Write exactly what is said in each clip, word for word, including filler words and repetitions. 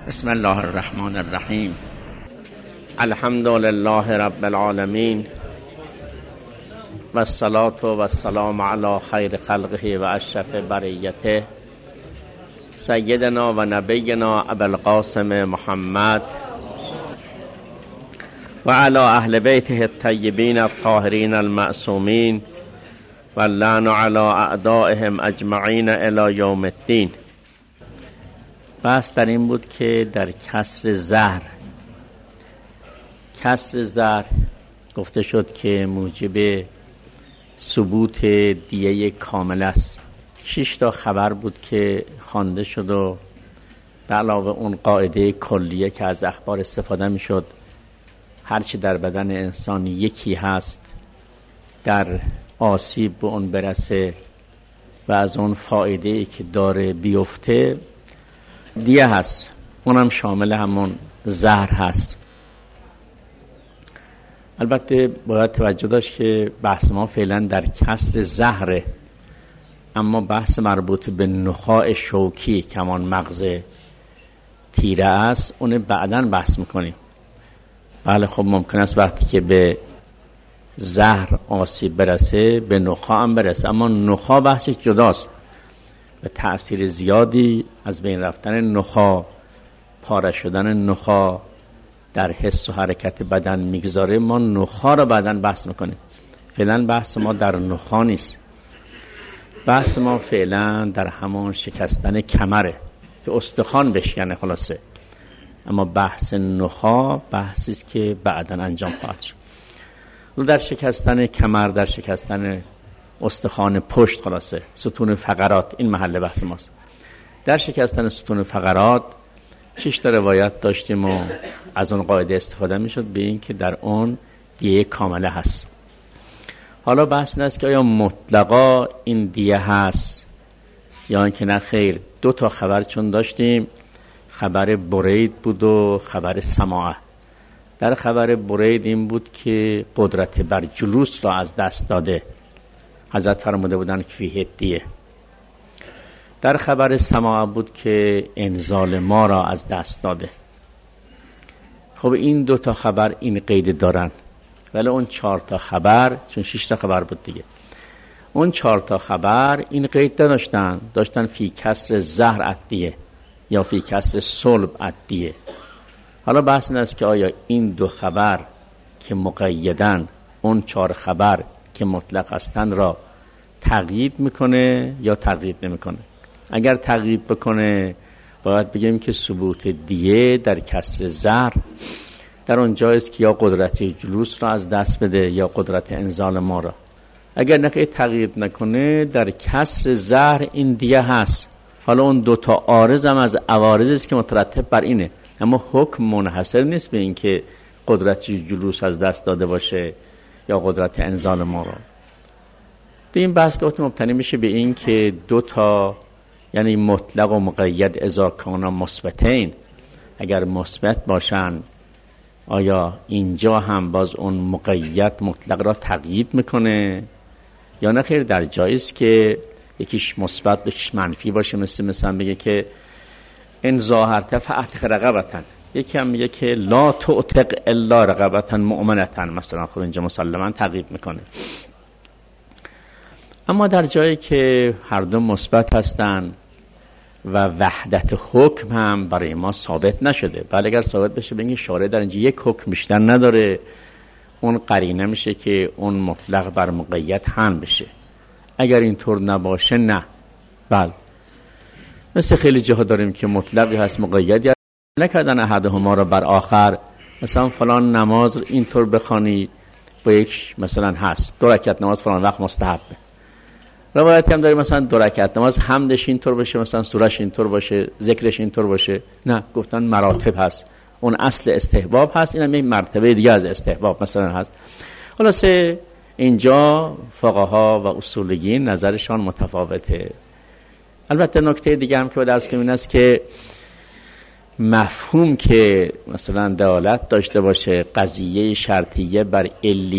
بسم الله الرحمن الرحیم. الحمد لله رب العالمین و الصلاة و السلام علی خیر خلقه و اشرف بریته سیدنا و نبینا ابوالقاسم محمد و علی اهل بیته الطیبین الطاهرین المعصومین و اللعن علی اعدائهم اجمعین الی یوم الدین. بحث در این بود که در کسر زهر کسر زهر گفته شد که موجب ثبوت دیه کامل است. شش تا خبر بود که خوانده شد و به علاوه اون قاعده کلیه که از اخبار استفاده می شد هرچی در بدن انسان یکی هست در آسیب به اون برسه و از اون فایده که داره بیفته دیه هست، اونم شامل همون زهر هست. البته باید توجه داشت که بحث ما فعلا در کسر زهره، اما بحث مربوط به نخاع شوکی که همان مغز تیره است اون بعداً بحث میکنیم. بله خب ممکن است وقتی که به زهر آسیب برسه به نخاع هم برسه، اما نخاع بحثش جداست و تأثیر زیادی از بین رفتن نخاع، پاره شدن نخاع در حس و حرکت بدن میگذاره. ما نخاع رو بعداً بحث میکنیم، فعلا بحث ما در نخاع نیست. بحث ما فعلا در همون شکستن کمره که استخوان بشکنه خلاصه، اما بحث نخاع بحثی است که بعداً انجام خواهد شد. در شکستن کمر، در شکستن استخوان پشت، خلاصه ستون فقرات، این محل بحث ماست. در شکستن ستون فقرات شش تا روایت داشتیم و از اون قاعده استفاده میشد به این که در اون دیه کامله هست. حالا بحث این است که آیا مطلقا این دیه هست یا اینکه نه خیر. دو تا خبر چون داشتیم، خبر برید بود و خبر سماعه. در خبر برید این بود که قدرت بر جلوس را از دست داده، حضرت فرموده بودن که فیه دیه. در خبر سماع بود که انزال ما را از دست داده. خب این دو تا خبر این قید دارن، ولی اون چهار تا خبر، چون شش تا خبر بود دیگه، اون چهار تا خبر این قید داشتن داشتن فی کسر زهر عدیه یا فی کسر صلب عدیه. حالا بحث این است که آیا این دو خبر که مقیدن اون چهار خبر که مطلق هستن را تقیید میکنه یا تقیید نمیکنه. اگر تقیید بکنه باید بگیم که ثبوت دیه در کسر زهر در اون جایست که یا قدرت جلوس را از دست بده یا قدرت انزال ما را. اگر نخواهی تقیید نکنه در کسر زهر این دیه هست. حالا اون دوتا عارض هم از عوارض است که مترتب بر اینه، اما حکم منحصر نیست به این که قدرت جلوس از دست داده باشه یا قدرت انزال ما را. این بحث که مبتنی میشه به این که دو تا یعنی مطلق و مقید اذا کانا مثبتین، اگر مثبت باشن آیا اینجا هم باز اون مقید مطلق را تقیید میکنه یا نه خیر. در جایز که یکیش مثبت یکیش منفی باشه، مثل مثلا بگه که ان ظاهرت فاعتق رقبتن، یکی هم میگه که لا تعتق الا رقبتن مؤمنتن، مثلا خب اینجا مسلما تقیید میکنه. اما در جایی که هر دو مثبت هستن و وحدت حکم هم برای ما ثابت نشده، بله اگر ثابت بشه بگیم شارع در اینجا یک حکم بیشتر نداره، اون قرینه میشه که اون مطلق بر مقید هم بشه. اگر اینطور نباشه نه. بله مثل خیلی جاها داریم که مطلقی هست مقیدی هست، نکردن احدهما را بر آخر. مثلا فلان نماز اینطور بخوانی با یک مثلا هست دو رکعت نماز فلان وقت مستحبه. روایتی هم داریم مثلا دو رکعت نماز حمدش اینطور باشه، مثلا سورش اینطور باشه، ذکرش اینطور باشه. نه، گفتن مراتب هست، اون اصل استحباب هست، اینم یک مرتبه دیگه از استحباب مثلا هست. خلاصه اینجا فقها و اصولگین نظرشان متفاوته. البته نکته دیگه هم که با درس کنیم این است که مفهوم که مثلا دلالت داشته باشه قضیه شرطیه بر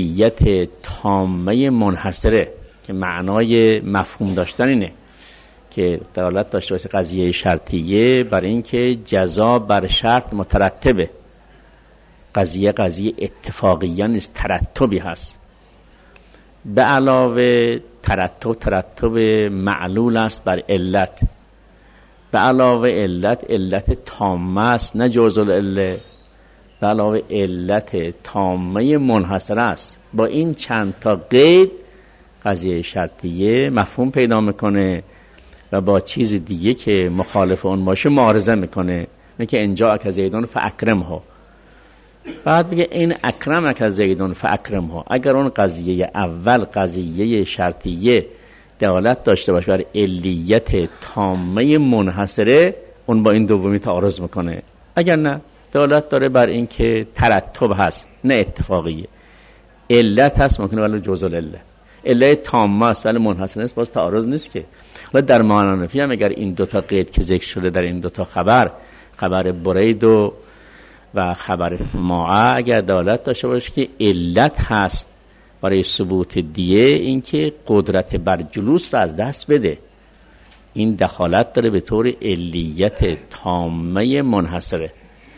علیت تامه منحصره، که معنای مفهوم داشتن اینه که دلالت داشته باشه قضیه شرطیه بر این که جزا بر شرط مترتبه. قضیه قضیه اتفاقیه نیست، ترتبی هست. به علاوه ترتب ترتب معلول است بر علت، به علاوه علت علت تامه است نه جزء العله، به علاوه علت تامه منحصره است. با این چند تا قید قضیه شرطیه مفهوم پیدا میکنه و با چیز دیگه که مخالف اون باشه معارضه میکنه. نه که اینجا که زیدون فاکرمه، بعد بگه این اکرم که زیدون فاکرمه. اگر اون قضیه اول قضیه شرطیه دلالت داشته باشه بر علیت تامه منحصره، اون با این دومی تعارض میکنه. اگر نه دلالت داره بر این که ترتب هست نه اتفاقیه، علت هست ممکنه ولی جزء العله، علت تامه است ولی منحصر نیست، باز تعارض نیست که. حالا در معنا نفی هم اگر این دوتا قید که ذکر شده در این دوتا خبر، خبر برید و و خبر معا، اگر دلالت داشته باشه که علت هست برای ثبوت دیه، این که قدرت بر جلوس را از دست بده، این دخالت داره به طور علیت تامه منحصره.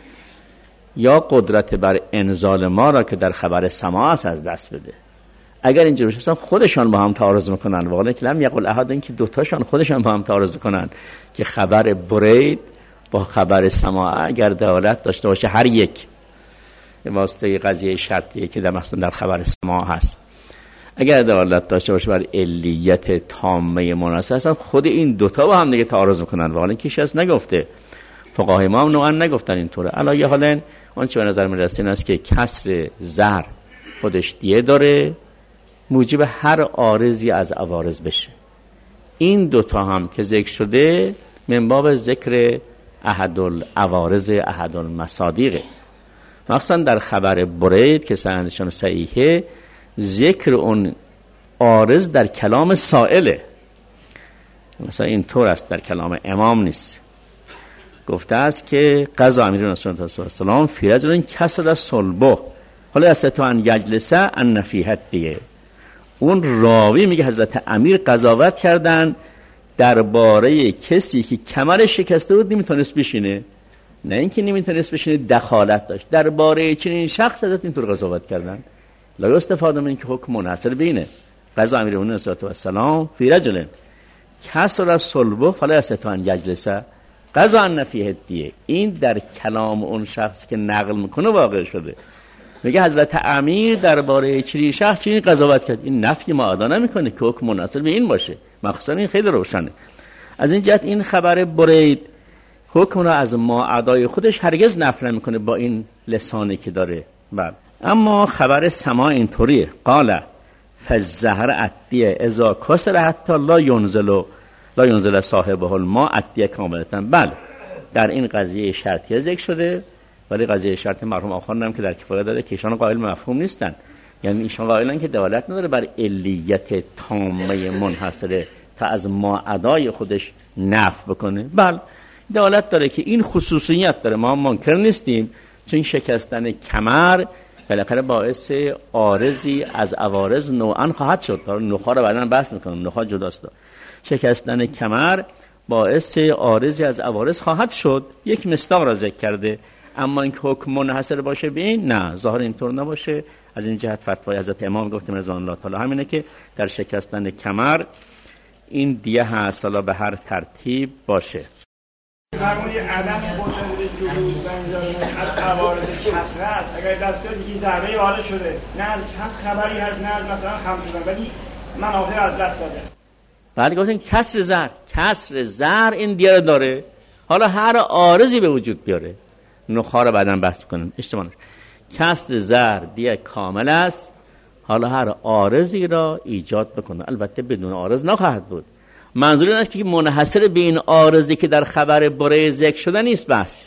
یا قدرت بر انزال ما را که در خبر سماع است از دست بده. اگر اینجا بشه اصلا خودشان با هم تعارض میکنن، واقعا که لم یقل احد، این که دوتاشان خودشان با هم تعارض کنن که خبر برید با خبر سماع اگر دلالت داشته باشه هر یک واسطه قضیه شرطیه که در مثلا در خبر سماع هست، اگر دلالت داشته باشه بر علیت تامه مناسب، اصلا خود این دوتا با هم دیگه تعارض میکنن. واقعا کیش از نگفته، فقهای ما هم نوعا نگفتن اینطوره. علاوه حالا اون چه به نظر میرسه این است که کسر زهر خودش دیه داره، موجب هر عارضی از عوارض بشه. این دوتا هم که ذکر شده من باب ذکر احد العوارض احد المصادیق، مخصوصا در خبر برید که سندشان صحیحه، ذکر اون عارض در کلام سائله. مثلا اینطور است، در کلام امام نیست. گفته است که قضا امیر صلی الله علیه و سلم فی رجل کسر صلبه حالا است ان یجلس ان نفیحت دیه. اون راوی میگه حضرت امیر قضاوت کردن درباره کسی که کمرش شکسته بود نمیتونست بشینه، نه اینکه نمیتونست بشینه، دخالت داشت درباره چنین شخص حضرت اینطور قضاوت کردن. لا استفاده من این که حکم منحصر بینه. قضا امیر صلی الله علیه و سلم فی رجل کسر صلبه فلا است ان یجلس قضا نفیه دیه. این در کلام اون شخص که نقل میکنه واقع شده. میگه حضرت امیر درباره چنین شخص چنین قضاوت کرد. این نفی معادا نمیکنه که حکم مناسب به این باشه. مخصوصا این خیلی روشنه. از این جهت این خبر برید حکم را از معادای خودش هرگز نفی نمیکنه با این لسانی که داره. بله. اما خبر سماع اینطوریه. قال فالزهر عطیه اذا کسر حتی لا ينزل لا ينزل صاحبه الماء عطیه کاملتا. بله در این قضیه شرطیه ذکر شده، ولی قضیه شرط مرحوم آخوان هم که در کفایه داره که ایشان قائل مفهوم نیستن، یعنی ایشان قائلن که دلالت نداره بر علیت تامه منحصره تا از ما ادای خودش نفی بکنه. بله دلالت داره که این خصوصیت داره، ما منکر نیستیم، چون شکستن کمر بالاخره باعث عارضی از عوارض نوعا خواهد شد. نخاع رو بعداً بحث میکنم، نخاع جداست. شکستن کمر باعث عارضی از عوارض خواهد شد. یک مصداق را ذکر کرده، اما این حکم منحصر باشه به این نه، ظاهر اینطور نباشه. از این جهت فتوای حضرت امام گفتیم رضوان الله تعالی همینه که در شکستن کمر این دیه هست، حالا به هر ترتیب باشه. فرمودی عدم قدرت جلوس و انجام از عوارض کسره است. اگر دست بیاد که ضربه وارد شده، نه از خبری هست، نه از مثلا خم شدن، ولی منافع از دست داده. بعد گفتیم کسر زر، کسر زر این دیه رو داره. حالا هر عارضی به وجود بیاره، نخاع رو بعداً بحث کنیم اشتباه نشه. کسر زر دیه کامل است، حالا هر عارضی را ایجاد بکنه. البته بدون عارض نخواهد بود. منظور این است که منحصر به این عارضی که در خبر بره ذکر شده نیست، بس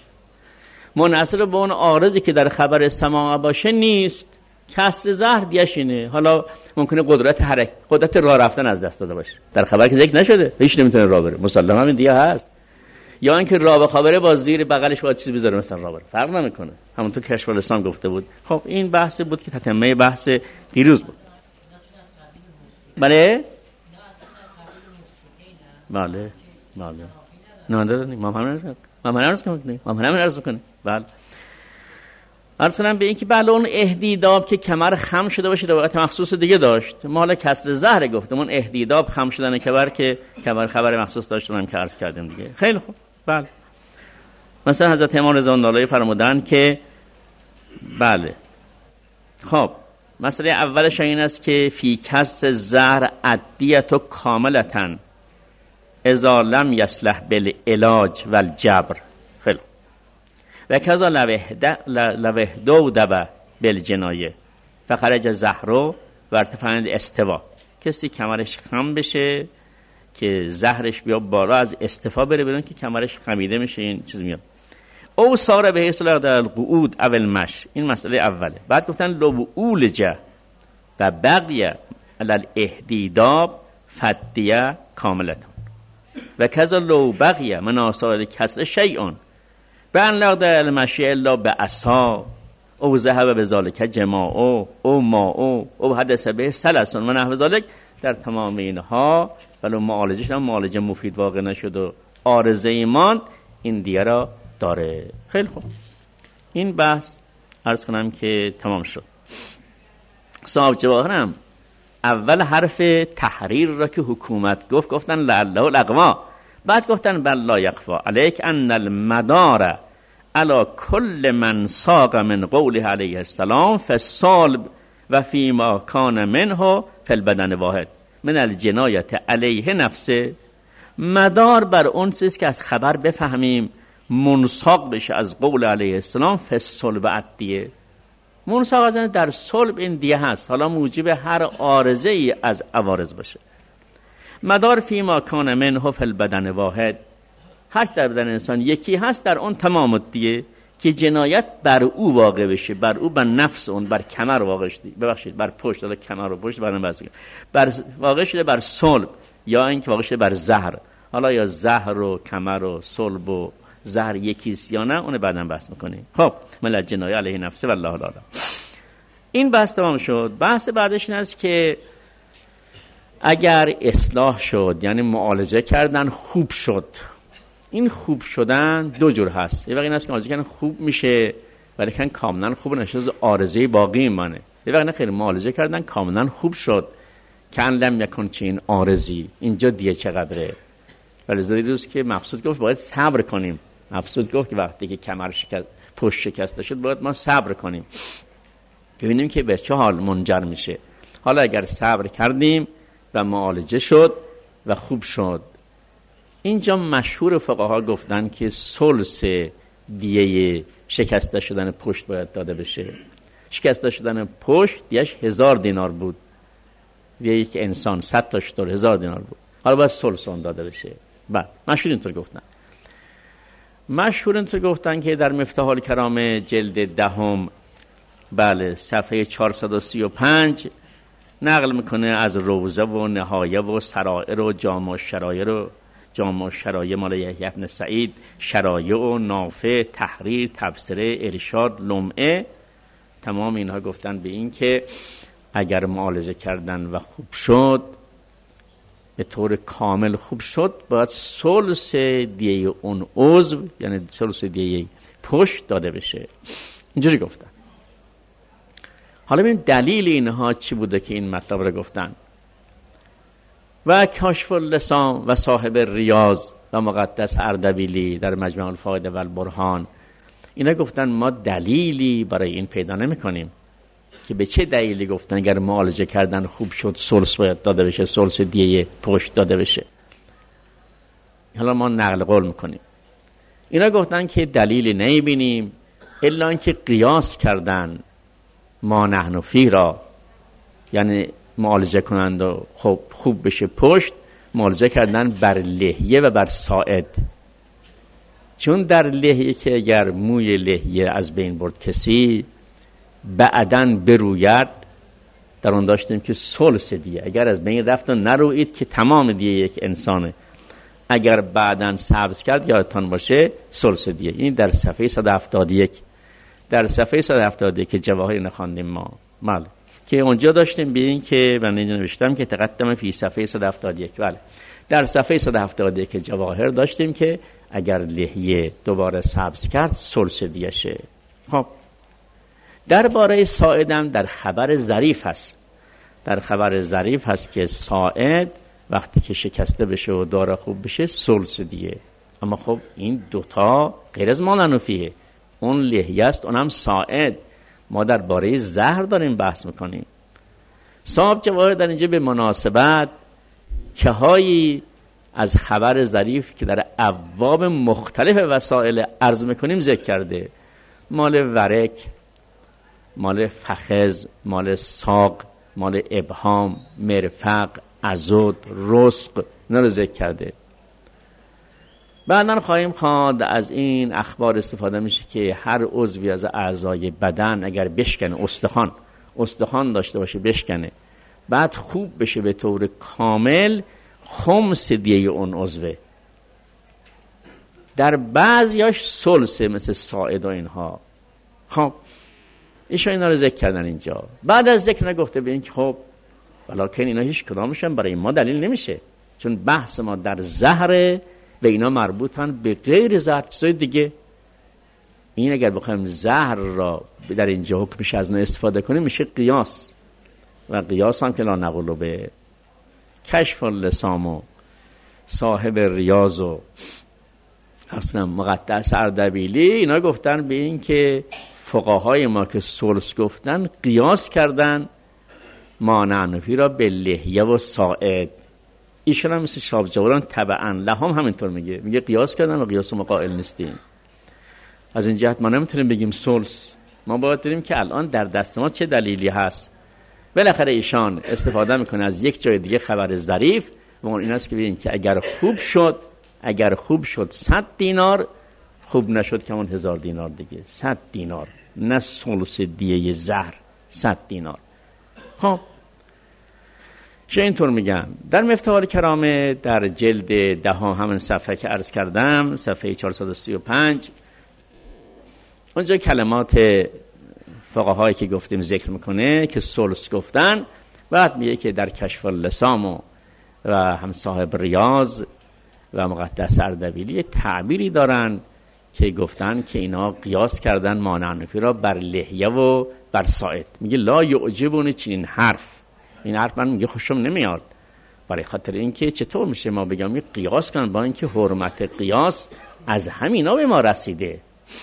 منحصر به اون عارضی که در خبر سماع باشه نیست. کسر زهر دیش اینه. حالا ممکنه قدرت حرکت، قدرت راه رفتن از دست داده باشه، در خبر که ذکر نشده، هیچ نمیتونه راه بره، مسلما همین دیگه هست. یا اینکه راه به خبره با زیر بغلش با چیزی بذاره مثلا راه بره، فرق نمیکنه. همونطور کشف الاسلام گفته بود. خب این بحث بود که تتمه بحث دیروز بود. بله بله بله نه داریم ما همین ما همین عرض کنیم ما همین عرض کنیم بله عرض کنم به این که بله اون اهدیداب که کمر خم شده باشه روایت مخصوص دیگه داشت مال کسر زهر گفتم اون اهدیداب خم شدن کمر که کمر خبر مخصوص داشت اونم که عرض کردیم دیگه خیلی خوب بله مثلا حضرت امام رضا الله فرمودن که بله خب مسئله اولش این است که فی کسر زهر عدیت و کاملتن اذا لم یصلح بالعلاج والجبر خیلی و کذا لوهدو دبه بالجنایه فخرج زهرو و ارتفاع استوا کسی کمرش خم بشه که زهرش بیا بالا از استفا بره بدون که کمرش خمیده میشه این چیز میاد او ساره به حیث در القعود اول مش این مسئله اوله بعد گفتن لو اولجه و بقیه علال اهدیداب فدیه کاملتون و کذا لو بقیه من آثار کسر شیعون به ان لغد المشی الا به عصا او ذهب به ذالک جماعو او ماعو او حدث به سلسون و نحو ذالک در تمام اینها ولو معالجش هم معالجه مفید واقع نشد و عارضه ایمان این دیگه را داره خیلی خوب این بحث عرض کنم که تمام شد صاحب جواهرم اول حرف تحریر را که حکومت گفت گفتن لعله الاقوا بعد گفتن بل لا یخفا علیک ان المدار علی کل من ساق من قوله علیه السلام فالصلب و فیما کان منه فی البدن واحد من الجنایت علیه نفسه مدار بر اون چیز که از خبر بفهمیم منساق بشه از قول علیه السلام فالصلب عدیه منساق از در صلب این دیه هست حالا موجب هر عارضه ای از عوارض باشه مدار فیما کان منه فی البدن واحد هر در بدن انسان یکی هست در اون تمام دیه که جنایت بر او واقع بشه بر او بر نفس اون بر کمر واقع شده ببخشید بر پشت داده کمر و پشت بر نفس بر واقع شده بر صلب یا اینکه واقع شده بر زهر حالا یا زهر و کمر و صلب و زهر یکیست یا نه اون بعداً بحث میکنیم خب مل جنایه علیه نفسه والله اعلم این بحث تمام شد بحث بعدش این است که اگر اصلاح شد یعنی معالجه کردن خوب شد این خوب شدن دو جور هست یه وقت این است که معالجه کردن خوب میشه ولی کاملا خوب نشه عارضه باقی میمونه یه وقت نه خیر معالجه کردن کاملا خوب شد که ان لم یکن چین عارضی اینجا دیگه چقدره ولی زدی روز که مقصود گفت باید صبر کنیم مقصود گفت که وقتی که کمر شکست پشت شکسته شد باید ما صبر کنیم ببینیم که به چه حال منجر میشه حالا اگر صبر کردیم و معالجه شد و خوب شد اینجا مشهور فقها گفتن که ثلث دیه شکسته شدن پشت باید داده بشه شکسته شدن پشت دیش هزار دینار بود دیه یک انسان صد تا شتر هزار دینار بود حالا باید ثلث اون داده بشه بعد مشهور اینطور گفتن مشهور اینطور گفتن که در مفتاح الکرام جلد دهم بله صفحه چهارصد و سی و پنج نقل میکنه از روزه و نهایه و سرائر و جامع شرایع و جامع شرایع مال یحیی بن سعید شرایع و نافع تحریر تبصره ارشاد لمعه تمام اینها گفتن به این که اگر معالجه کردن و خوب شد به طور کامل خوب شد باید ثلث دیه اون عضو یعنی ثلث دیه پشت داده بشه اینجوری گفتن حالا ببین دلیل اینها چی بوده که این مطلب رو گفتن و کاشف اللسان و صاحب ریاض و مقدس اردبیلی در مجمع الفائده و البرهان اینا گفتن ما دلیلی برای این پیدا نمی کنیم که به چه دلیلی گفتن اگر معالجه کردن خوب شد ثلث باید داده بشه ثلث دیه پشت داده بشه حالا ما نقل قول میکنیم اینا گفتن که دلیلی نمیبینیم الا اینکه قیاس کردن ما نحن فی را یعنی معالجه کنند و خب خوب بشه پشت معالجه کردن بر لحیه و بر ساعد چون در لحیه که اگر موی لحیه از بین برد کسی بعدن بروید در اون داشتیم که ثلث دیه اگر از بین رفت و نروید که تمام دیه یک انسانه اگر بعدن سبز کرد یادتان باشه ثلث دیه این در صفحه صد و هفتاد و یک در صفحه صد و هفتاد و یک که جواهر نخواندیم ما بله که اونجا داشتیم به این که من اینجا نوشتم که تقدم فی صفحه صد و هفتاد و یک بله در صفحه صد و هفتاد و یک جواهر داشتیم که اگر لحیه دوباره سبز کرد ثلث دیشه. خب درباره ساعدم در خبر ظریف هست، در خبر ظریف هست که ساعد وقتی که شکسته بشه و داره خوب بشه ثلث دیه. اما خب این دوتا غیر از مالنوفیه، اون لحیه است اونم ساعد. ما درباره زهر داریم بحث میکنیم. صاحب جواهر در اینجا به مناسبت که هایی از خبر ظریف که در ابواب مختلف وسائل عرض میکنیم ذکر کرده، مال ورک، مال فخذ، مال ساق، مال ابهام، مرفق، عضد، رزق، اینا رو ذکر کرده. بعداً خواهیم خواند از این اخبار استفاده میشه که هر عضوی از اعضای بدن اگر بشکنه، استخوان استخوان داشته باشه بشکنه، بعد خوب بشه به طور کامل، خمس دیه اون عضوه، در بعضیاش ثلثه مثل ساعد و اینها. خب ایشون اینا رو ذکر کردن اینجا. بعد از ذکر نگفته به این که خب ولیکن اینا هیچ کدامشون برای ما دلیل نمیشه، چون بحث ما در زهر و اینا مربوطن به غیر زهر چیزای دیگه. این اگر بخوایم زهر را در اینجا حکمش از نه استفاده کنیم میشه قیاس، و قیاس هم که لا نقولو به کشف اللسام و صاحب ریاض و اصلا مقدس اردبیلی اینا گفتن به این که فقهای ما که ثلث گفتن قیاس کردن مانعنفی را به لحیه و ساعد. ایشون هم مثل شاب جواران تبعا لهم همینطور میگه، میگه قیاس کردن و قیاس ما قائل نیستیم. از این جهت ما نمیتونیم بگیم ثلث، ما باید بریم که الان در دست ما چه دلیلی هست. بالاخره ایشان استفاده میکنه از یک جای دیگه خبر ظریف و اون این است که ببین که اگر خوب شد، اگر خوب شد صد دینار، خوب نشد که اون هزار دینار دیگه، صد دینار، نه ثلث دیه زهر، صد دینار. خب چه اینطور میگم در مفتاح الکرامه در جلد ده همون صفحه که عرض کردم، صفحه چهارصد و سی و پنج، اونجا کلمات فقهایی که گفتیم ذکر میکنه که ثلث گفتن. بعد میگه که در کشف اللسام و, و هم صاحب ریاض و مقدس اردبیلی تعبیری دارن که گفتن که اینا قیاس کردن مانعنفی را بر لحیه و بر ساعد. میگه لا یعجبون چنین حرف، این حرف من میگه خوشم نمیاد، برای خاطر اینکه چطور میشه ما بگم این قیاس کنن، با اینکه حرمت قیاس از همینا به ما رسیده.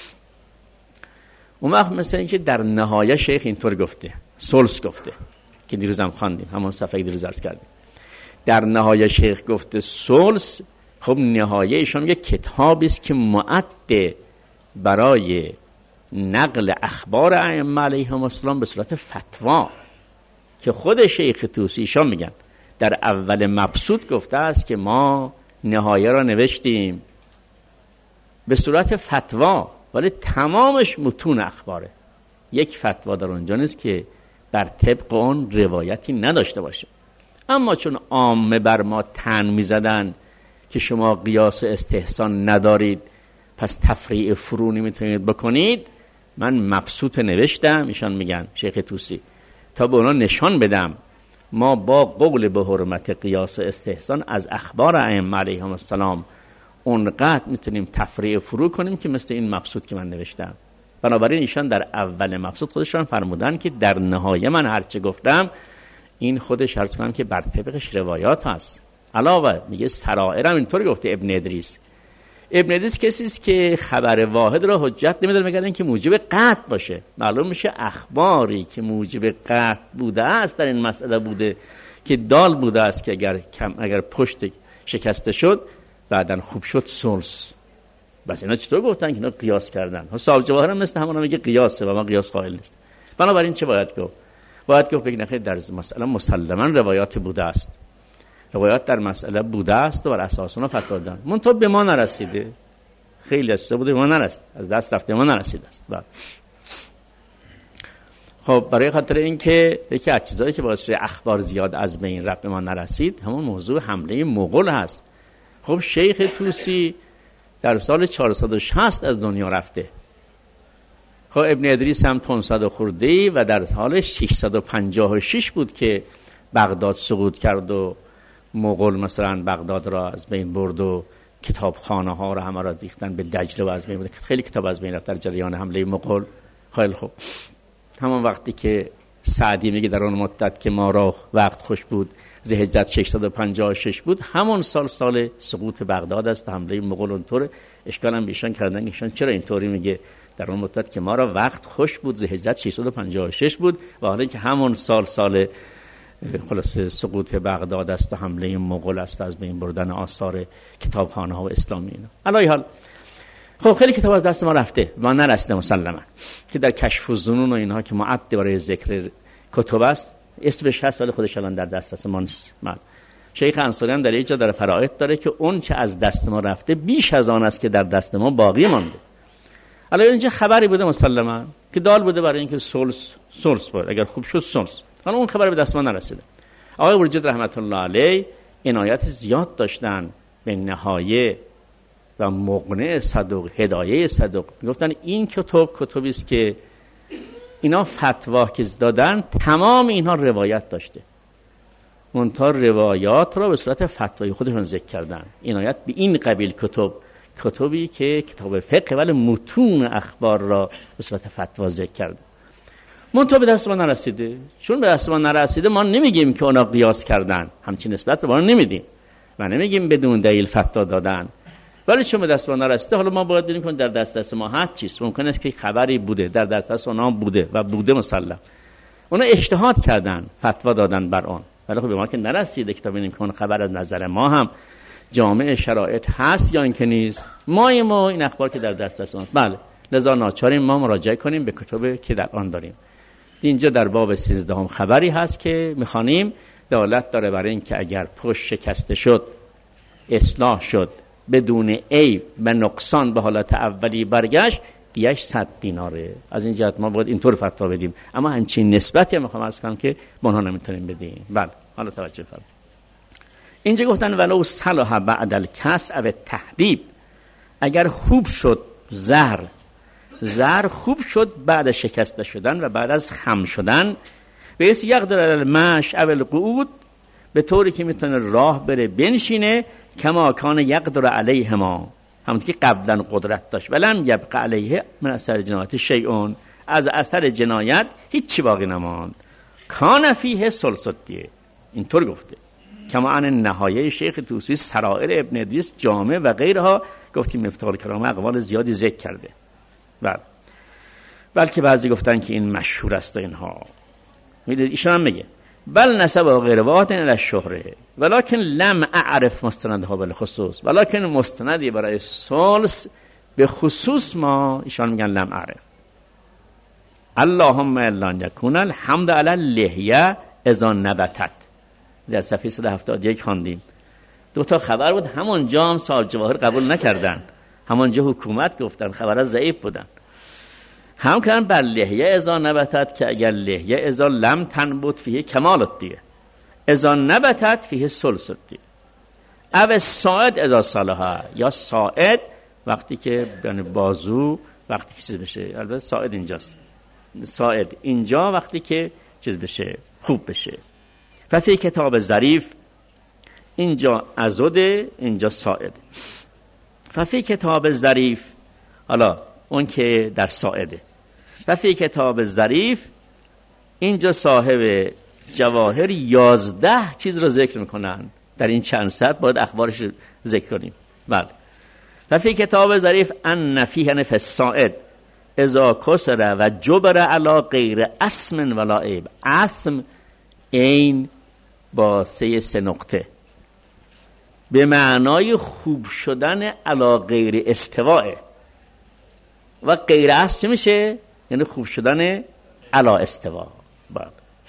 اون وقت مثل اینکه در نهایه شیخ اینطور گفته، ثلث گفته که دیروز هم خواندیم، همون صفحه دیروز عرض کردیم. در نهایه شیخ گفته ثلث. خب نهایه ایشون میگه کتابی است که معد برای نقل اخبار ائمه علیهم السلام به صورت فتوا، که خود شیخ طوسی ایشون میگن در اول مبسوط گفته است که ما نهایه را نوشتیم به صورت فتوا، ولی تمامش متون اخباره. یک فتوا در اونجا نیست که بر طبق اون روایتی نداشته باشه. اما چون عامه بر ما تن میزدن که شما قیاس استحسان ندارید پس تفریع فرو نمیتونید بکنید، من مبسوط نوشتم، ایشان میگن شیخ طوسی، تا به اونا نشان بدم ما با قول به حرمت قیاس استحسان از اخبار ائمه علیهم السلام اونقدر میتونیم تفریع فرو کنیم که مثل این مبسوط که من نوشتم. بنابراین ایشان در اول مبسوط خودشان فرمودن که در نهایه من هرچه گفتم این خودش عرض کنم که بر طبقش روایات هست. علاوه میگه سرائرم اینطور گفته ابن ادریس. ابن ادریس کسی است که خبر واحد را حجت نمیدونه مگر اینکه موجب قطع باشه. معلوم میشه اخباری که موجب قطع بوده است در این مسئله بوده که دال بوده است که اگر کم اگر پشت شکسته شد بعدن خوب شد ثلث. بس اینا چطور گفتن که اینا قیاس کردن؟ صاحب جواهر هم مثل همونا میگه قیاسه و ما قیاس قائل نیست. بنابراین چه باید گفت؟ باید گفت بگن خیلی در مسئله مسلما روایات بوده است، روایات در مسئله بوده است و بر اساس اون فتوا دادن، منتها به ما نرسیده، خیلی از بوده به ما نرسید، از دست رفته ما نرسیده است. بعد خب برای خاطر اینکه یکی از چیزایی که باعث اخبار زیاد از بین رفت به ما نرسید همون موضوع حمله مغول هست. خب شیخ طوسی در سال چهارصد و شصت از دنیا رفته. خب ابن ادریس هم پانصد خورده‌ای و در سال ششصد و پنجاه و شش بود که بغداد سقوط کرد و مغول مثلا بغداد را از بین برد و کتابخانه ها رو همه را ریختن به دجله و از بین برد. خیلی کتاب از بین رفت در جریان حمله مغول. خیلی خوب. همون وقتی که سعدی میگه در اون مدت که ما را وقت خوش بود، ذوالحجه ششصد و پنجاه و شش بود، همون سال سال سقوط بغداد است، حمله مغول. اونطور اشکال هم ایشان کردن ایشان چرا اینطوری میگه در اون مدت که ما را وقت خوش بود، ذوالحجه ششصد و پنجاه و شش بود، و حالا که همون سال سال خلاصه سقوط بغداد است و حمله مغول است، از بین بردن آثار کتابخانه ها و اسلامی اینا. علی حال خب خیلی کتاب از دست ما رفته، ما نرسیده مسلما، که در کشف الظنون و اینها که معد برای ذکر کتب است اسمش هست ولی خودش الان در دسترس ما نیست. شیخ انصاری هم در اینجا در فرائض داره که اون چه از دست ما رفته بیش از آن است که در دست ما باقی مانده. الان اینجا خبری بوده مسلما که دال بوده برای اینکه سلس سلس بود، اگر خوب شد سلس، حالا اون خبر به دست ما نرسیده. آقای برجت رحمت الله علیه عنایت زیاد داشتن به نهایه و مقنع صدوق، هدایه صدوق. میگفتن این کتاب کتابی است که اینا فتوا که دادن تمام اینها روایت داشته، منتها روایات را به صورت فتوایی خودشون ذکر کردن. عنایت به این قبیل کتب، کتابی که کتاب فقه ولی متون اخبار را به صورت فتوا ذکر کرده، منتها به دست ما نرسیده. چون به دست ما نرسیده ما نمیگیم که اونا قیاس کردن، همچین نسبت رو ما نمیدیم و نمیگیم بدون دلیل فتوا دادن، ولی چون به دست ما نرسیده حالا ما باید ببینیم که در دست دست ما هست چیست. ممکنه است که خبری بوده در دست دست اونا بوده و بوده مسلم، اونا اجتهاد کردن فتوا دادن بر آن، ولی خب به ما که نرسیده که تا ببینیم که اون خبر از نظر ما هم جامع شرایط هست یا اینکه نیست. ما ما این اخبار که در دست دست ماست، بله، لذا ناچاریم ما مراجعه کنیم به کتبی که در آن داریم. اینجا در باب سیزدهم خبری هست که میخوانیم، دلالت داره برای این که اگر پشت شکسته شد، اصلاح شد، بدون عیب و نقصان به حالت اولی برگشت، دیش صد دیناره. از این جهت ما باید اینطور فتوا بدیم، اما همچین نسبتی هم میخوام عرض کنم که ما اونها نمیتونیم بدیم. بله، حالا توجه فرمایید. اینجا گفتن ولو صلح بعد الکسر او التهذیب، اگر خوب شد زهر زهر خوب شد بعد شکسته شدن و بعد از خم شدن، به اسم یقدر المش او القعود، به طوری که میتونه راه بره بنشینه، کما کان یقدر علیهما، همونطور که قبلا قدرت داشت، ولم یبق علیه من اثر جنایت شیئون، از اثر جنایت هیچی باقی نماند. کان فیه سلسدیه، اینطور گفته. کما ان نهایه شیخ طوسی سرائر ابن ادریس جامع و غیرها، گفتیم مفتاح الکرام اقوال زیادی ذکر کرده. بله، بلکه بعضی گفتن که این مشهور است و اینها. میدونید ایشون هم میگه بل نسب و غیروات الی الشهره ولکن لم اعرف مستندها بالخصوص، ولکن مستندی برای سلس به خصوص ما ایشان میگن لم اعرف. اللهم الا یکون الحمد علی اللحیه اذا نبتت، در صفحه صد و هفتاد و یک خواندیم. دو تا خبر بود، همونجا هم سال جواهر قبول نکردن، همونجا حکومت گفتن خبرها ضعیف بودن. هم کردن بر لحیه اذا نبتت که اگر لحیه اذا لم تنبت فیه کمالت دیه، اذا نبتت فیه سلست دیه. او ساعد اذا صالحه، یا ساعد وقتی که یعنی بازو وقتی که چیز بشه، البته ساعد اینجاست، ساعد اینجا وقتی که چیز بشه خوب بشه. ففی کتاب ظریف، اینجا ازده اینجا ساعد. ففی کتاب ظریف، حالا اون که در ساعده. ففی کتاب ظریف، اینجا صاحب جواهر یازده چیز رو ذکر میکنن، در این چند ساعت باید اخبارش ذکر کنیم. بله. ففی کتاب ظریف ان نفیه نف الساعد اذا کسر و جبر علی غیر اسم ولا عیب. اسم این با سه سه نقطه به معنای خوب شدن علی غیر استواء، و غیر اسم چه میشه؟ یعنی خوب شدن علی استوا. بله.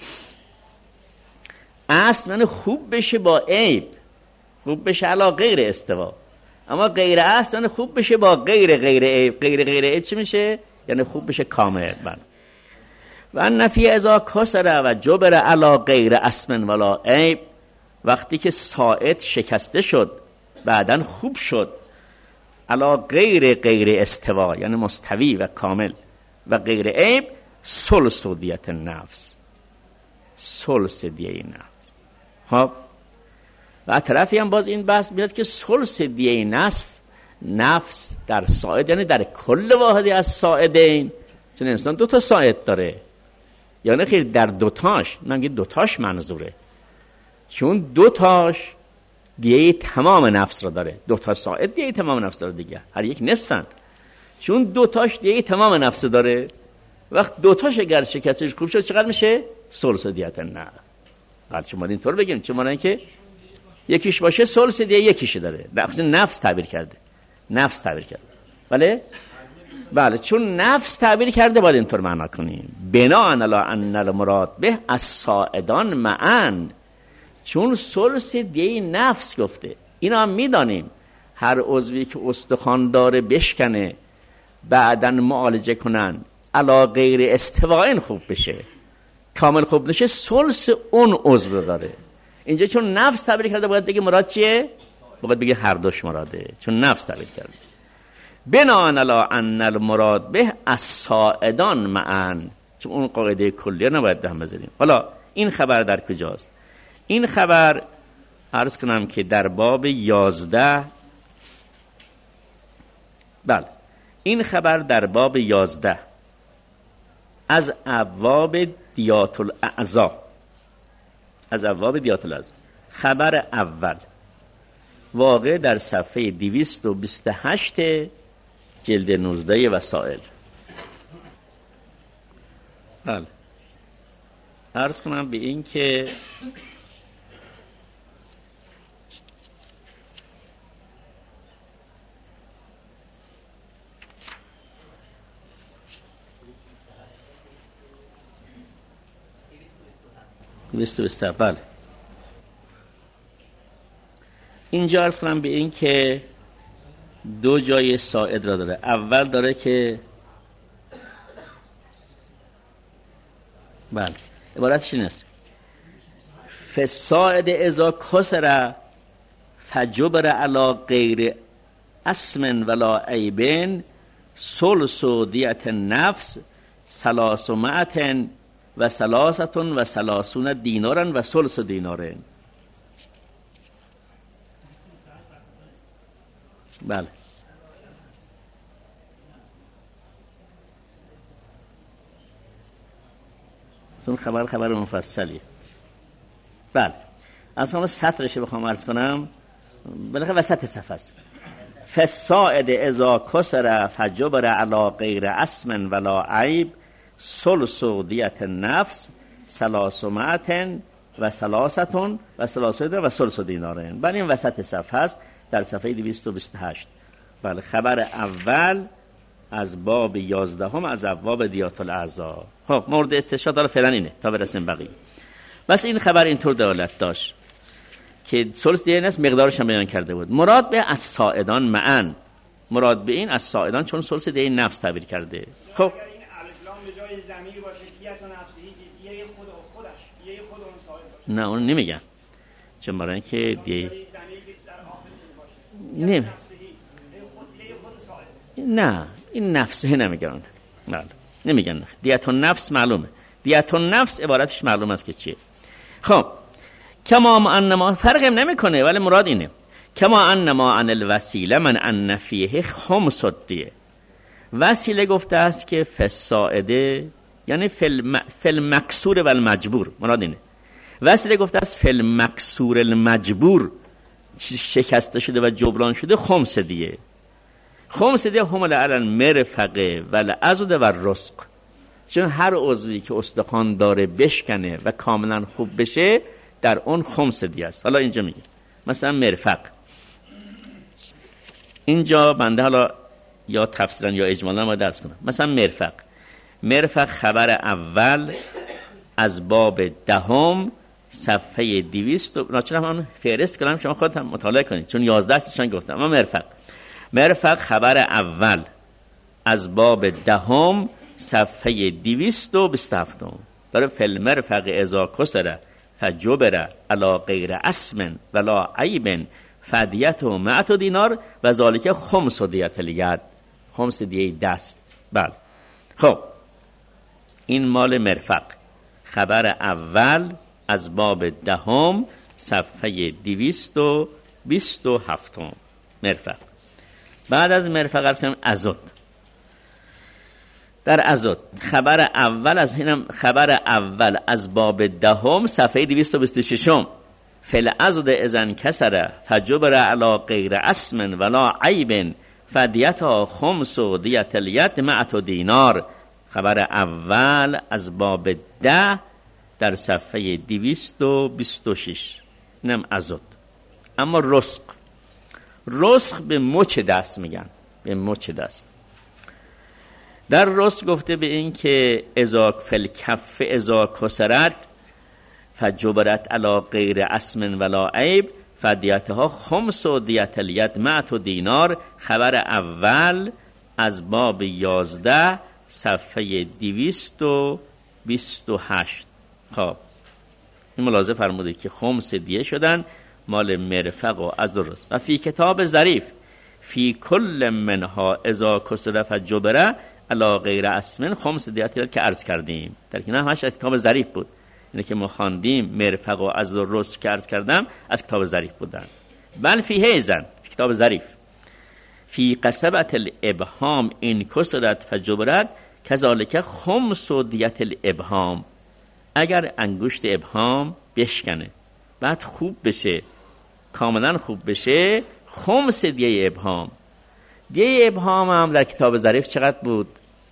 اسم یعنی خوب بشه با عیب، خوب بشه علی غیر استوا، اما غیر اسم یعنی خوب بشه با غیر غیر عیب. غیر غیر عیب چه میشه؟ یعنی خوب بشه کامل. بله. و نفی اذا کسر و جبر علی غیر اسم ولا عیب، وقتی که ساعد شکسته شد بعدن خوب شد علی غیر غیر استوا، یعنی مستوی و کامل و غیر عیب، ثلث دیت النفس، ثلث دیه نفس. خب و از طرفی هم باز این بحث میاد که ثلث دیه نصف نفس در ساعد، یعنی در کل واحدی از ساعدین، چون انسان دو تا ساعد داره، یعنی خیر در دوتاش، من میگم دوتاش منظوره، چون دوتاش دیه تمام نفس رو داره، دوتا ساعد دیه تمام نفس داره دیگه، هر یک نصفن، چون دوتاش دیه تمام نفس داره، وقت دوتاش اگر شکستش خوب شد چقدر میشه؟ ثلث دیت نه. بعد شما اینطور بگیم، چون معنی که یکیش باشه ثلث دیه یکیش داره، وقتی نفس تعبیر کرده، نفس تعبیر کرده، بله؟ بله، چون نفس تعبیر کرده باید اینطور معنا کنیم، بنا علی ان المراد به الصاعدان معا، چون ثلث دیه نفس گفته. اینا هم میدانیم هر عضوی که استخوان داره بشکنه بعدن معالجه کنن علا غیر استواء خوب بشه، کامل خوب نشه، ثلث اون عضو داره. اینجا چون نفس تعبیر کرده باید بگه مراد چیه؟ باید بگه هر دوش مراده، چون نفس تعبیر کرده. بناء علی ان المراد به الصاعدان معا، چون اون قاعده کلیه نباید به هم بذاریم. حالا این خبر در کجاست؟ این خبر عرض کنم که در باب یازده، بله این خبر در باب یازده از ابواب دیات الاعضا، از ابواب دیات الاعضا، خبر اول واقع در صفحه دویست و بیست و هشت جلد نوزده وسائل. بله عرض کنم به این که دویست و بیست و هشت، بله اینجا عرض کنم به این که دو جای ساعد را داره. اول داره که بله عبارتش این است: فساعد اذا کسر فجبر علی غیر اسم ولا عیبن ثلث دیت نفس ثلاثمائة و ثلاثة و ثلاثون دینارن و ثلث دینارن. بله اون خبر خبر مفصلیه. بله از همه سطرش بخوام عرض کنم، بالاخره وسط صفحه است. فساعد اذا کسر فجبر علی غیر اسم ولا عیب ثلث دیت نفس ثلاثمائة و ثلاثة و ثلاثون و ثلث دینارن. بله این وسط صفحه است در صفحه دویست و بیست و هشت. بله خبر اول از باب یازدهم از ابواب دیات الاعضا. خب مورد استشهاد داره فعلا اینه تا برسیم بقیه. بس این خبر اینطور دلالت داشت که ثلث دیه نفس مقدارش هم بیان کرده بود. مراد به الصاعدان معا، مراد به این الصاعدان چون ثلث دیه نفس تعبیر کرده. خب این الاسلام به جای ضمیر باشه دیت نفسی، دیه خود خودش، دیه خود اون صاحب باشه. نه اون نمیگن، چون برای اینکه دیه نه نه این نفسه نمیگن، بله نمیگن دیت النفس معلومه، دیت النفس عبارتش معلوم است که چیه. خب کما انما فرق هم نمیکنه ولی مراد اینه کما انما عن الوسیله من ان فیه خمس الدیه. وسیله گفته است که فساعده یعنی فل مکسور و المجبور، مراد اینه. وسیله گفته است فل مکسور المجبور شکسته شده و جبران شده خمس دیه. خمس دیه هم لعلن مرفقه و لعضد و رزق، چون هر عضوی که استخوان داره بشکنه و کاملا خوب بشه در اون خمس دیه است. حالا اینجا میگه مثلا مرفق، اینجا بنده حالا یا تفصیلا یا اجمالا ما درس کنم. مثلا مرفق، مرفق خبر اول از باب دهم صفحه دویست و ناچار من فهرست کردم، شما خودتون مطالعه کنید چون یازده تاشون گفتم. اما مرفق مرفق خبر اول از باب دهم صفحه دویست و بیست و هفت برای فل مرفق اذا کسر فجبر علی غیر اسم ولا عیب فدیت و معت دینار و ذالک خمس دیت الید، خمس دیه دست. بله خب این مال مرفق خبر اول از باب دهم صفحه دویست و بیست و هفتم مرفق. بعد از مرفق عرض کنم ازود. در ازود خبر اول از اینم خبر اول از باب دهم صفحه دویست و بیست و شش فل ازود اذن کسره فجبر علی غیر اسم ولا عیب فدیتا خمس و دیت الید معت دینار. خبر اول از باب ده در صفحه دویست و بیست و شش اینم ازود. اما رسق، رسق به مچ دست میگن، به مچ دست. در رسق گفته به این که اذا فل کف اذا کسرت فجبرت علی غیر اسم ولا عیب فدیتها خمس و دیت الید معت دینار. خبر اول از باب یازده صفحه دویست و بیست و هشت. خب این ملاحظه فرموده که خمس دیه شدن مال مرفق و از درست. و فی کتاب ظریف فی کل منها اذا کسر فجبره علی غیر اسم خمس دیت که عرض کردیم. در کنار همش از کتاب ظریف بود. اینه که ما خواندیم مرفق و از درست که عرض کردم از کتاب ظریف بودن. بل فی هیزن فی کتاب ظریف فی قصبت الابهام این کسرت فجبرت کذالک خمس و دیت الابهام. اگر انگشت ابهام بشکنه بعد خوب بشه، کاملا خوب بشه، خمس دیه ابهام. دیه ابهام هم در کتاب ظریف چقدر بود؟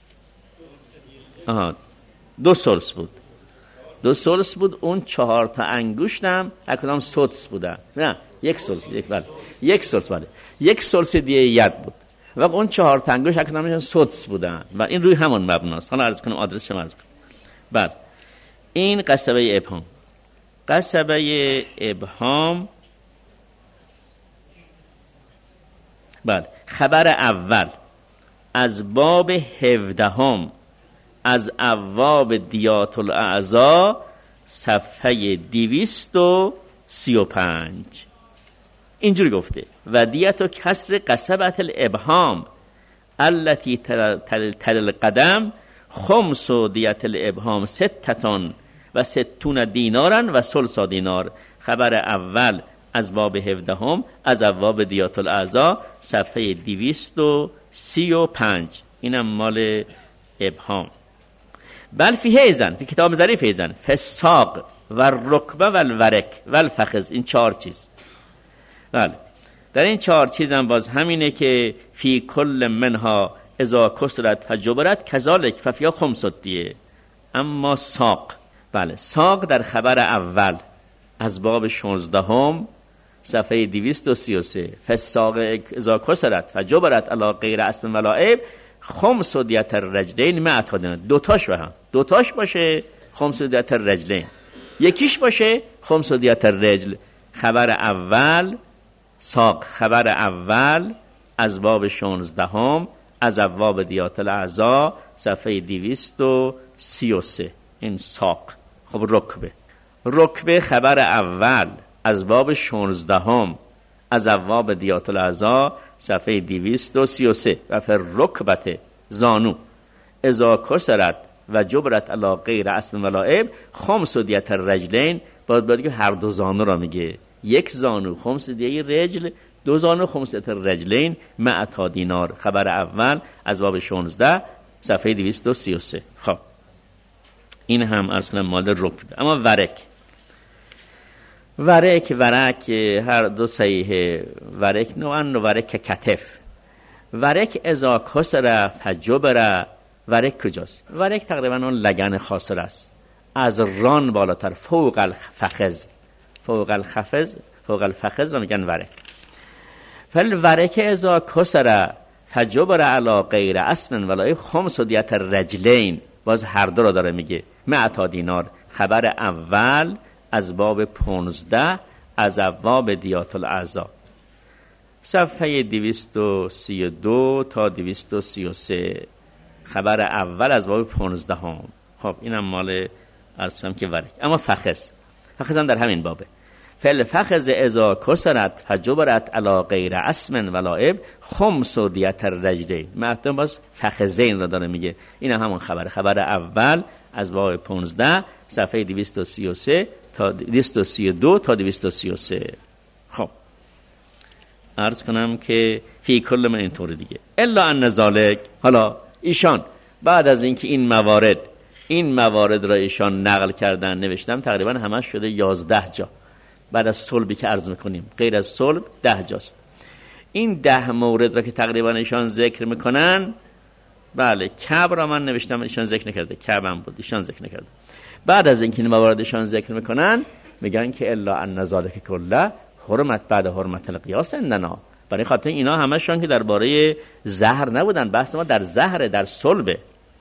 آها دو سلس بود. دو سلس بود. اون چهار تا انگشتم هر کدام سدس بودن. نه یک سلس، یک بله یک سلس بله یک سلس دیه ید بود و اون چهار تا انگشت هر کدامشون سدس بودن و این روی همون مبناست. حالا عرض کنم آدرسش عرض کنم. بله این قصبه ابهام. قصبه ابهام بله خبر اول از باب هفدهم از ابواب دیات الاعضا صفحه دویست و سی و پنج اینجوری گفته و دیت و کسر قصبت الابهام التي تل القدم خمس و دیت الابهام ستتون و ستون دینارن و سلسا دینار. خبر اول از باب هفدهم از ابواب دیات الاعضا صفحه دویست و سی و پنج اینم مال ابهام. بل فی هیزن فی کتاب ظریف هیزن فساق و رکبه و الورک و الفخذ. این چهار چیز. بله در این چهار چیز هم باز همینه که فی کل منها اذا کسرت فجبرت کذالک ففیا خمسد دیه. اما ساق، بله ساق در خبر اول از باب شانزدهم صفحه دویست و سی و سه فساق اذا کسرت فجبرت علی غیر اسم ولا عیب خمس و دیت الرجلین معت دینار. دوتاش هم دوتاش باشه خمس و دیت الرجلین، یکیش باشه خمس و دیت الرجل. خبر اول ساق، خبر اول از باب شانزدهم از ابواب دیات الاعضا صفحه دویست و سی و سه این ساق. خب رکبه، رکبه خبر اول از باب شانزدهم از ابواب دیات الاعضا صفحه دویست و سی و سه و فر رکبت زانو اذا کسرت و جبرت علی غیر اسم ولا عیب خمس و دیت الرجلین. باید باید که هر دو زانو را میگه، یک زانو خمس دیه رجل، دو زانو خمس دیت الرجلین معتا دینار. خبر اول از باب شانزده صفحه دویست و سی و سه. خب این هم عرض کنم مال رکبه. اما ورک، ورک ورک هر دو صحیحه. ورک نوعن و ورک کتف. ورک اذا کسر فجبر. ورک کجاست؟ ورک تقریبا اون لگن خاصر است، از ران بالاتر، فوق الفخذ. فوق الفخذ فوق الفخذ را میگن ورک. فل ورک اذا کسر فجبر علی غیر اسم ولا خمس دیت الرجلین. باز هر دو را داره میگه معتا دینار. خبر اول از باب پانزده از ابواب دیات الاعضا صفحه دویست و سی و دو تا دویست و سی و سه. خبر اول از باب پانزده هم. خب اینم مال ارسم که ورک. اما فخذ، فخذ هم در همین بابه. فالفخذ اذا کسرت فجبرت علی غیر اسم ولائب خمس و دیت الرجلین. متن باز فخذین را داره میگه. این همون خبر خبر اول از باب پانزده صفحه دویست و سی و سه تا دویست و سی و دو تا دویست و سی و سه. خب عرض کنم که فی کل من اینطور دیگه الا ان ذالک. حالا ایشان بعد از اینکه این موارد این موارد را ایشان نقل کردن نوشتم تقریبا همش شده یازده جا بعد از صلبی که عرض میکنیم، غیر از صلب ده جاست. این ده مورد را که تقریبا ایشان ذکر میکنن، بله کعب را من نوشتم ایشان ذکر نکرده، کعب هم بود ایشان ذکر نکرده. بعد از اینکه این موارد ایشان ذکر میکنن میگن که الا ان ذالک کله حرمت بعد حرمت القیاس عندنا. برای خاطر اینا همشون که درباره زهر نبودن، بحث ما در زهر، در صلب.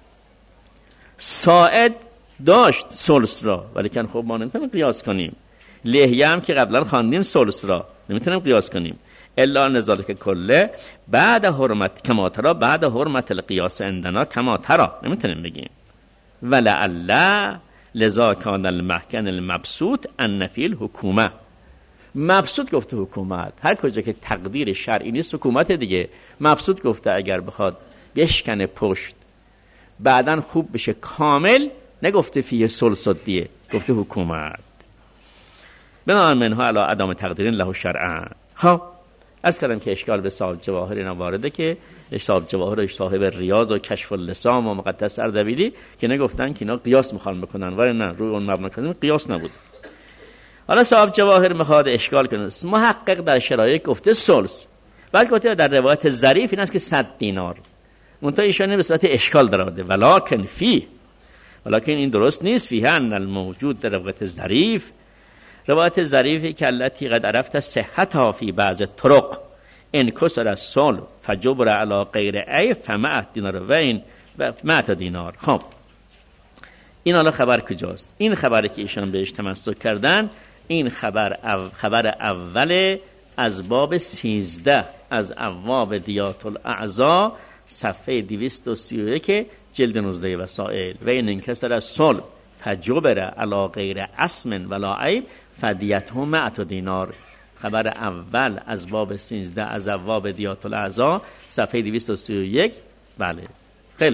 ساعد داشت سلس را ولیکن خب ما نمیتونیم قیاس کنیم. لحیه هم که قبلا خواندیم سلس را نمیتونیم قیاس کنیم. الا نزالک کله بعد حرمت کما ترا بعد حرمت القیاس عندنا کما ترا نمیتونیم بگیم. ولعل لذا کان المحکن المبسوط ان فی الحکومه. مبسوط گفته حکومت، هر کجا که تقدیر شرعی نیست حکومت دیگه. مبسوط گفته اگر بخواد بشکنه پشت بعدن خوب بشه کامل، نگفته فیه سلسدیه، گفته حکومت. بنابراین منها علی عدم تقدیرین له شرعا. خب از کردم که اشکال به صاحب جواهر اینا وارده که صاحب جواهر صاحب ریاض و کشف اللسام و مقدس اردبیلی که نگفتن که اینا قیاس میخوان بکنن، ولی نه روی اون مبنا کردن قیاس نبود. حالا صاحب جواهر میخواد اشکال کنه. محقق در شرایط گفته سلس، بلکه گفته در روایت ظریف این است که صد دینار. منتها ایشان به صورت اشکال درآورده ولکن فی، ولکن این درست نیست. فیه ان الموجود در روایت ظریف، روایت ظریفی که التی قد عرفت صحتها فی بعض طرق ان کسر الصلب فجبر علی غیر ای فمع دینار و این مع دینار. خب این حالا خبر کجاست؟ این خبری که ایشان بهش تمسک کردن، این خبر او خبر اول از باب سیزده از ابواب دیات الاعضا صفحه دویست و سی و یک جلد نوزده وسائل. و این انکسر از صلب فجبر علی غیر اسم ولا عیب فدیته مع دینار. خبر اول از باب سیزده از ابواب دیات الاعضا صفحه دویست و سی و یک. بله خیلی.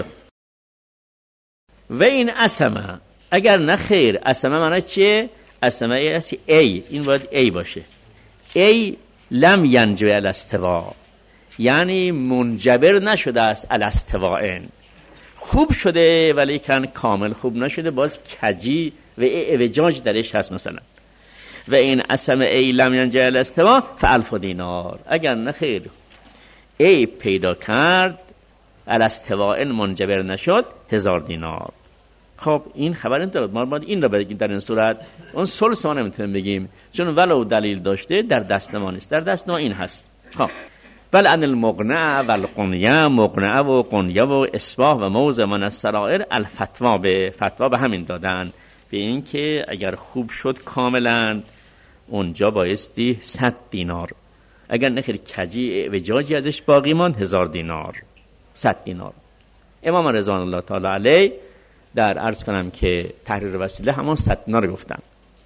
و این اسمه اگر نه خیر، اسمه معنی چیه؟ اسمه ای است ای، این باید ای باشه. ای لم ینجو الاستوا، یعنی منجبر نشده است الاستواءن. خوب شده ولی کن کامل خوب نشده، باز کجی و اعوجاج درش هست. مثلا و این اسمه ای لم ینجو الاستوا فالف دینار. اگر نه خیر ای پیدا کرد الاستواءن منجبر نشد، هزار دینار. خب این خبر این دارد، ما باید این را بگیم. در این صورت اون سلس ما نمیتونیم بگیم چون ولو دلیل داشته در دست ما نیست، در دست ما این هست. خب بل ان المقنع و القنیه، مقنعه و قنیه و اصباح و موضع من السرائر الفتوا، به فتوا به همین دادن به این که اگر خوب شد کاملا اونجا بایستی صد دینار، اگر نخیر کجی و جاجی ازش باقی ماند هزار دینار، صد دینار. امام رضوان الله تعالی علیه در عرض کنم که تحریر وسیله همان صد دینار گفتن.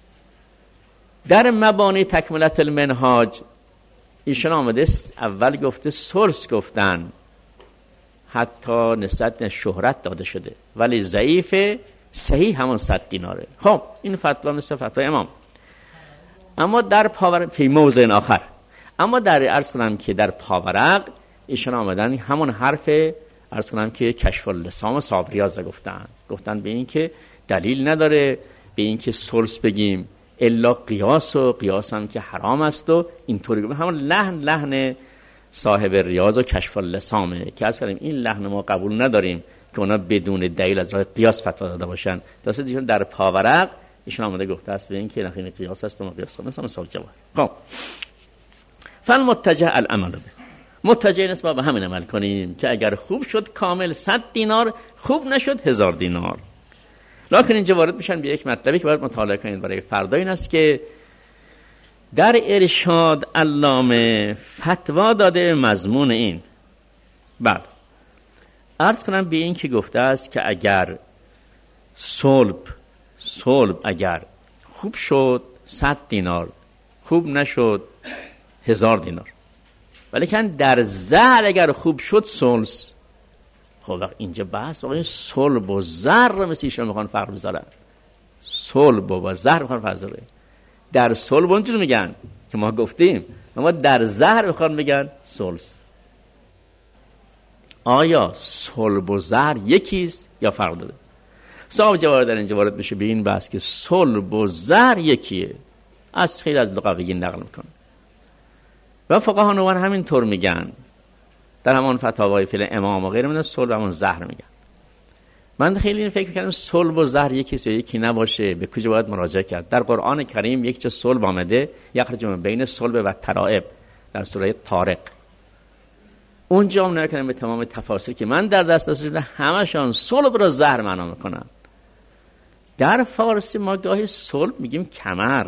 در مبانی تکملت المنهاج ایشان آمده اول گفته سلس گفتن، حتی نسبت شهرت داده شده، ولی ضعیف، صحیح همون صد دیناره. خب این فتوا مثل فتوای امام. اما در پاور فی موضع آخر، اما در عرض کنم که در پاورق ایشان آمدن همون حرف عرض کنم که کشف اللسام و صاحب ریاض گفتن، گفتن به این که دلیل نداره به این که سلس بگیم الا قیاس، و قیاس هم که حرام است و اینطوری. همون لحن لحن صاحب ریاض و کشف اللسامه که عرض کردیم این لحن ما قبول نداریم که اونا بدون دلیل از راه قیاس فتوا داده باشن. درسته ایشون در پاورق ایشون آمده گفته است به این که نخین قیاس است و ما قیاس کنیم. مثلا صاحب جواهر. خب فن متجه العمل به متجه نسبت به همین عمل کنیم که اگر خوب شد کامل صد دینار، خوب نشد هزار دینار. لکن اینجا وارد میشن به یک مطلبی که باید مطالعه کنید برای فردا. این است که در ارشاد علامه فتوا داده مضمون این. بله عرض کنم به این که گفته است که اگر صلب صلب اگر خوب شد صد دینار، خوب نشد هزار دینار. ولی که در زهر اگر خوب شد سلس. خب وقت اینجا بحث واقعا صلب و زهر رو مثل ایشون میخوان فرق بذارن. صلب و زهر میخوان فرق بذارن. در صلب اونجور میگن که ما گفتیم، اما در زهر میخوان بگن سلس. آیا صلب و زهر یکیست یا فرق داره؟ صاحب جواهر در اینجا وارد میشه به این بحث که صلب و زهر یکیه. از خیلی از لغویین نقل میکنه و فقها نوان همین طور میگن. در همان فتاوای فعل امام و غیره من صلب و همون زهر میگن. من خیلی این فکر میکنم صلب و زهر یکیست یا یکی نباشه، به کجا باید مراجعه کرد؟ در قرآن کریم یک جا صلب آمده، یخرج من بین صلب و ترائب در سوره طارق. اونجا هم نکنم به تمام تفاسیر که من در دست داشتم همشان صلب را زهر معنا میکنن. در فارسی ما گاهی صلب میگیم کمر.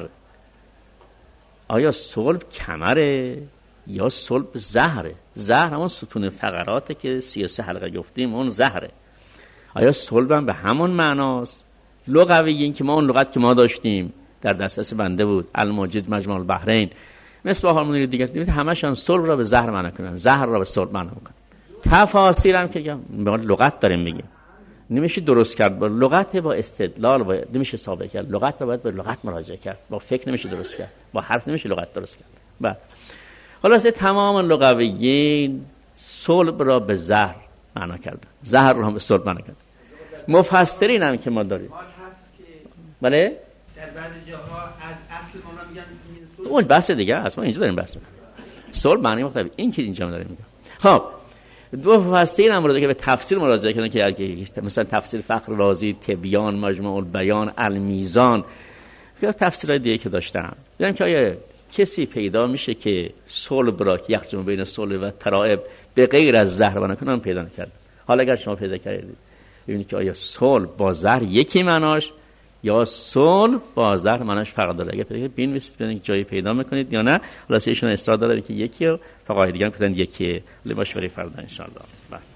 آیا صلب کمره یا صلب زهره؟ زهر همون ستون فقراته که سی و سه حلقه گفتیم اون زهره. آیا صلب هم به همون معناست؟ لغویین که ما اون لغت که ما داشتیم در دسترس بنده بود، الموجد مجموع البحرین، مثل با هارمونی دیگه دیدید همشان صلب را به زهر معنا کنن، زهر را به صلب معنا میکنن. تفاسیر هم که ما لغت داریم میگیم، نمیشه درست کرد با لغت، با استدلال با نمیشه ثابت کرد. لغت رو باید به لغت مراجعه کرد، با فکر نمیشه درست کرد، با حرف نمیشه لغت درست کرد. بعد خلاصه تمام لغویین صلب را به زهر معنا کردن، زهر را هم به صلب معنا کردن. مفسرین هم که ما داریم بله در بعضی جاها از اصل ما میگن این اون بحث دیگه است، ما اینجا داریم بحث میکنیم. صلب معنی مختلف، این که اینجا داریم میگم. خب دو مفسرین هم که به تفسیر مراجعه کردن که مثلا تفسیر فخر رازی، تبیان، مجموع البیان، المیزان یا تفسیرهای دیگه که داشتن، دیدن که آیا کسی پیدا میشه که صلب را که یخرج بین صلب و ترائب به غیر از زهر بنا کنه، پیدا نکردن. حالا اگر شما پیدا کردید ببینید که آیا صلب با زهر یکی معناش یا صلب با زهر معناش فرق داره. اگه پیدا کنید بنویسید ببینید جایی پیدا میکنید یا نه. خلاص ایشون اصرار داره که یکی و فقهای دیگه هم گفتن یکی. ولی باشه برای فردا ان شاء الله.